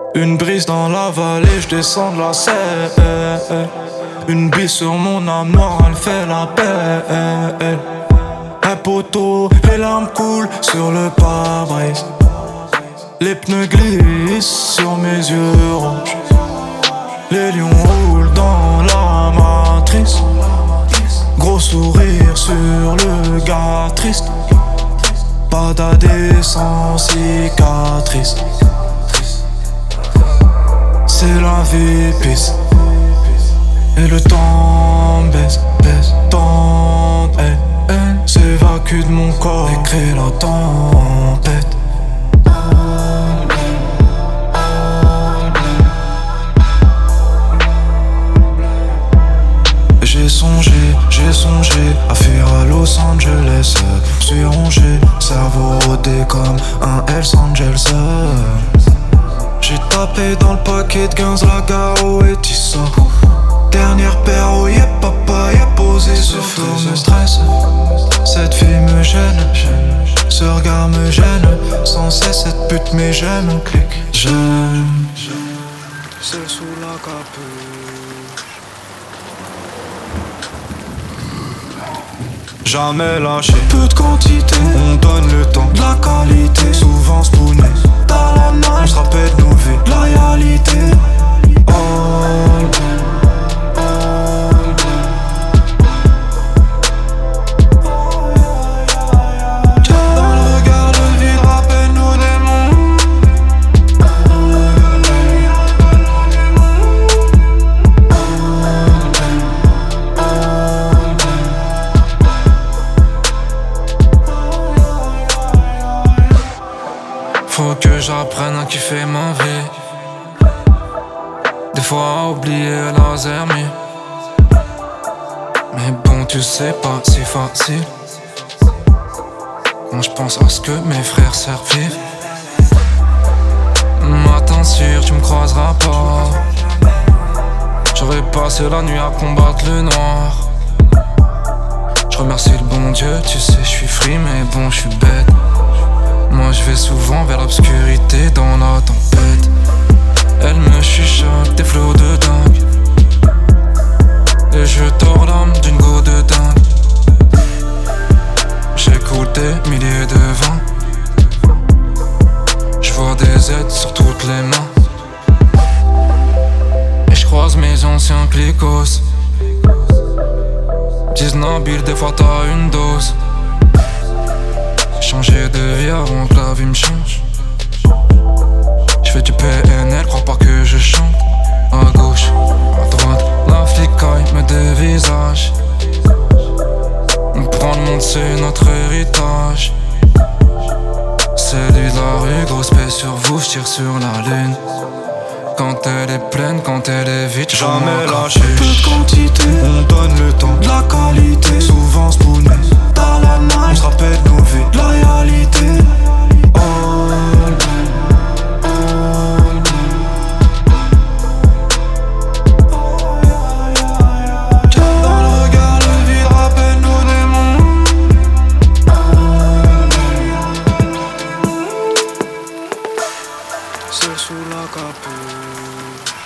Une brise dans la vallée, je descends de la selle. Une bise sur mon âme noire, elle fait la paix. Un poteau, les larmes coulent sur le pare-brise. Les pneus glissent sur mes yeux rouges. Les lions roulent dans la matrice. Gros sourire sur le gars triste. Pas d'AD sans cicatrice. C'est la vie pisse. Et le temps baisse, tente, s'évacue de mon corps et crée la tempête. J'ai songé à fuir à Los Angeles. Suis rongé, cerveau rodé comme un Hells Angels. J'ai tapé dans le paquet de 15 la Garo et Tissa. Dernière paire, oh yeah papa, y'a posé ce flow me stresse. Cette fille me gêne, ce regard me gêne. Sans cesse cette pute mais j'aime, j'aime. C'est sous la capuche. Jamais lâché, peu de quantité, on donne le temps, de la qualité, souvent spooné. Dans la main, on se rappelle nos vies, de la réalité. Dans le regard le vide, rappelle-nous des mondes. Faut que j'apprenne à kiffer ma vie. Des fois à oublier la zermie. Mais bon, tu sais pas si facile. Quand je pense à ce que mes frères survivent. Matin sûr, tu me croiseras pas. J'aurais passé la nuit à combattre le noir. Je remercie le bon Dieu, tu sais, je suis free, mais bon, je suis bête. Moi je vais souvent vers l'obscurité dans la tempête. Elle me chuchote des flots de dingue. Et je tords l'âme d'une go de dingue. J'écoute des milliers de vents. Je vois des aides sur toutes les mains. Et je croise mes anciens clicos. Disent Nabil, des fois t'as une dose. Changer de vie avant que la vie me change. J'fais du PNL, crois pas que je chante. À gauche, à droite, la flicaille me dévisage. On prend le monde, c'est notre héritage. C'est lui de la rue, grosse paix sur vous, j'tire sur la lune. Quand elle est pleine, quand elle est vide, jamais lâché. Peu de quantité, on donne le temps, de la qualité, souvent spooné. Dans la night, on se rappelle nos vies, de la réalité. Dans le regard le vide, rappelle-nous des mondes. C'est sous la capuche.